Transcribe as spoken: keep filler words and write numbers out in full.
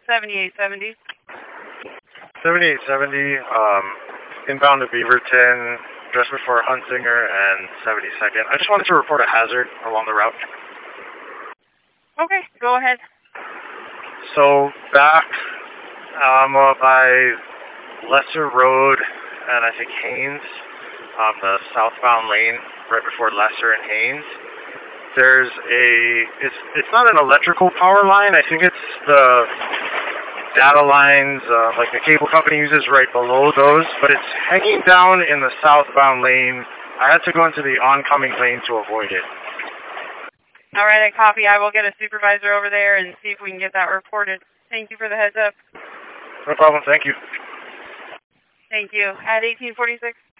seventy-eight seventy. seventy-eight seventy, um, inbound to Beaverton, just before Hunsinger and seventy-second. I just wanted to report a hazard along the route. Okay, go ahead. So back um, uh, by Lesser Road and I think Haynes, um, the southbound lane right before Lesser and Haynes, there's a, it's, it's not an electrical power line. I think it's the data lines, uh, like the cable company uses right below those, but it's hanging down in the southbound lane. I had to go into the oncoming lane to avoid it. All right, I copy. I will get a supervisor over there and see if we can get that reported. Thank you for the heads up. No problem. Thank you. Thank you. At eighteen forty-six.